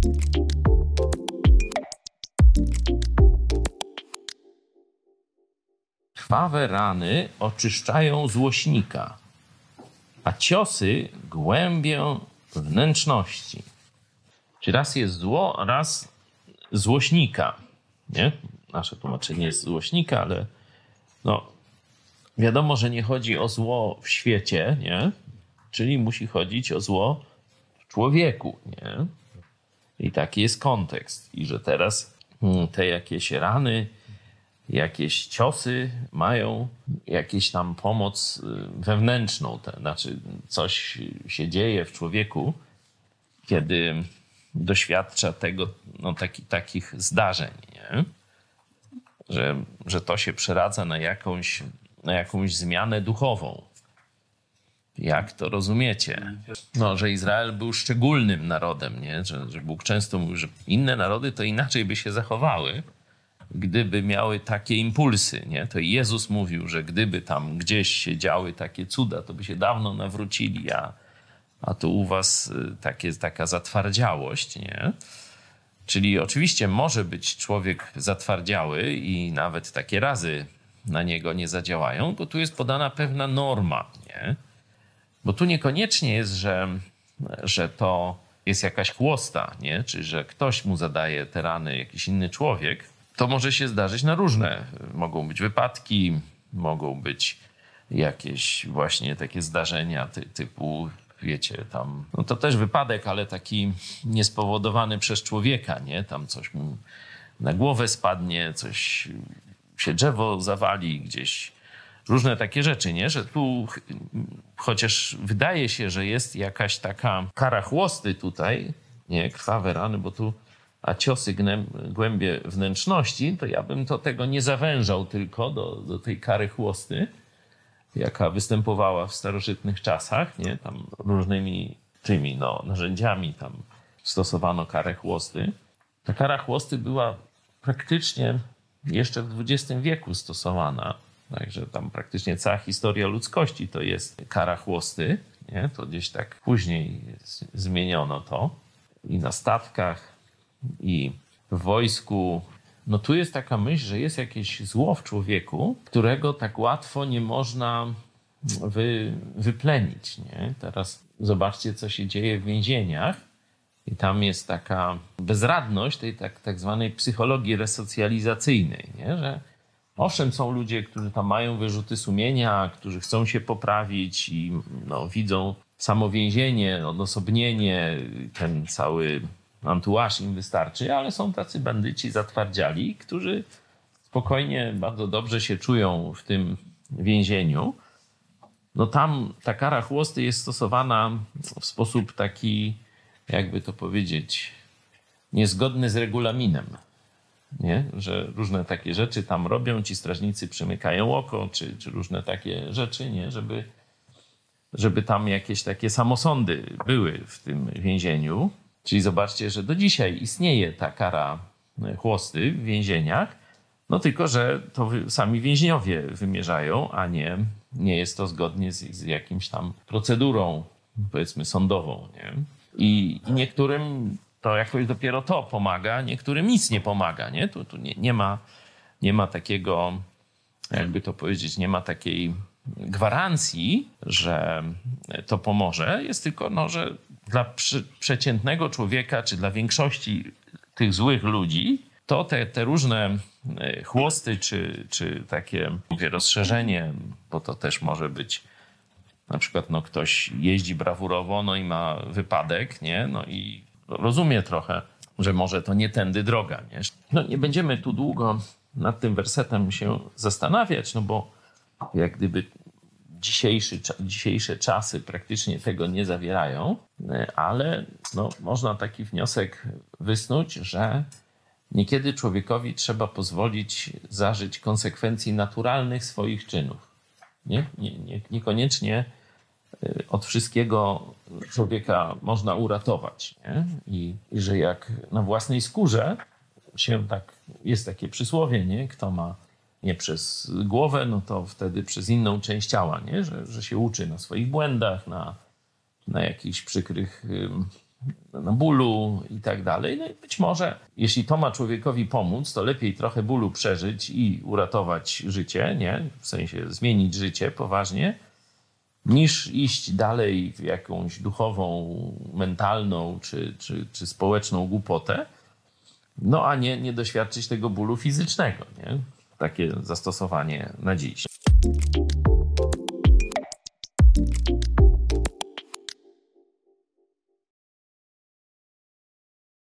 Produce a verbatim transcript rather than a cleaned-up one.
Krwawe rany oczyszczają złośnika, a ciosy głębią wnętrzności. Czyli raz jest zło, raz złośnika. Nie? Nasze tłumaczenie jest złośnika, ale no, wiadomo, że nie chodzi o zło w świecie, nie? Czyli musi chodzić o zło w człowieku. Nie? I taki jest kontekst. I że teraz te jakieś rany, jakieś ciosy mają jakieś tam pomoc wewnętrzną. To znaczy coś się dzieje w człowieku, kiedy doświadcza tego, no, taki, takich zdarzeń, nie? Że, że to się przeradza na jakąś, na jakąś zmianę duchową. Jak to rozumiecie? No, że Izrael był szczególnym narodem, nie? Że, że Bóg często mówił, że inne narody to inaczej by się zachowały, gdyby miały takie impulsy, nie? To Jezus mówił, że gdyby tam gdzieś się działy takie cuda, to by się dawno nawrócili, a, a tu u was takie, taka zatwardziałość, nie? Czyli oczywiście może być człowiek zatwardziały i nawet takie razy na niego nie zadziałają, bo tu jest podana pewna norma, nie? Bo tu niekoniecznie jest, że, że to jest jakaś chłosta, nie? Czy że ktoś mu zadaje te rany, jakiś inny człowiek. To może się zdarzyć na różne. Mogą być wypadki, mogą być jakieś właśnie takie zdarzenia ty, typu, wiecie, tam... No to też wypadek, ale taki niespowodowany przez człowieka, nie? Tam coś mu na głowę spadnie, coś się drzewo zawali gdzieś. Różne takie rzeczy, nie? Że tu chociaż wydaje się, że jest jakaś taka kara chłosty tutaj, nie? Krwawe rany, bo tu a ciosy głębie wnętrzności, to ja bym to tego nie zawężał tylko do, do tej kary chłosty, jaka występowała w starożytnych czasach, nie? Tam różnymi tymi no, narzędziami tam stosowano karę chłosty. Ta kara chłosty była praktycznie jeszcze w dwudziestym wieku stosowana. Także tam praktycznie cała historia ludzkości to jest kara chłosty, nie? To gdzieś tak później zmieniono to i na statkach, i w wojsku. No tu jest taka myśl, że jest jakieś zło w człowieku, którego tak łatwo nie można wy, wyplenić, nie? Teraz zobaczcie, co się dzieje w więzieniach i tam jest taka bezradność tej tak, tak zwanej psychologii resocjalizacyjnej, nie? Że owszem, są ludzie, którzy tam mają wyrzuty sumienia, którzy chcą się poprawić i no, widzą samo więzienie, odosobnienie, ten cały entourage im wystarczy, ale są tacy bandyci zatwardziali, którzy spokojnie, bardzo dobrze się czują w tym więzieniu. No tam ta kara chłosty jest stosowana w sposób taki, jakby to powiedzieć, niezgodny z regulaminem. Nie? Że różne takie rzeczy tam robią, ci strażnicy przymykają oko, czy, czy różne takie rzeczy, nie? Żeby, żeby tam jakieś takie samosądy były w tym więzieniu. Czyli zobaczcie, że do dzisiaj istnieje ta kara chłosty w więzieniach, no tylko, że to sami więźniowie wymierzają, a nie, nie jest to zgodnie z, z jakimś tam procedurą, powiedzmy, sądową. Nie? I, i niektórym to jakoś dopiero to pomaga, niektórym nic nie pomaga. Nie? Tu, tu nie, nie, ma, nie ma takiego, jakby to powiedzieć, nie ma takiej gwarancji, że to pomoże. Jest tylko, no, że dla przy, przeciętnego człowieka, czy dla większości tych złych ludzi, to te, te różne chłosty, czy, czy takie, mówię, rozszerzenie, bo to też może być na przykład no, ktoś jeździ brawurowo, no i ma wypadek, nie? No i rozumie trochę, że może to nie tędy droga, nie? No nie będziemy tu długo nad tym wersetem się zastanawiać, no bo jak gdyby dzisiejszy, dzisiejsze czasy praktycznie tego nie zawierają, ale no, można taki wniosek wysnuć, że niekiedy człowiekowi trzeba pozwolić zażyć konsekwencji naturalnych swoich czynów. Nie? Nie, nie, niekoniecznie od wszystkiego człowieka można uratować. Nie? I, I że jak na własnej skórze się tak, jest takie przysłowie, nie? Kto ma nie przez głowę, no to wtedy przez inną część ciała, nie? Że, że się uczy na swoich błędach, na, na jakichś przykrych no, bólu i tak dalej. No i być może, jeśli to ma człowiekowi pomóc, to lepiej trochę bólu przeżyć i uratować życie, nie? W sensie zmienić życie poważnie, niż iść dalej w jakąś duchową, mentalną czy, czy, czy społeczną głupotę, no a nie, nie doświadczyć tego bólu fizycznego, nie? Takie zastosowanie na dziś.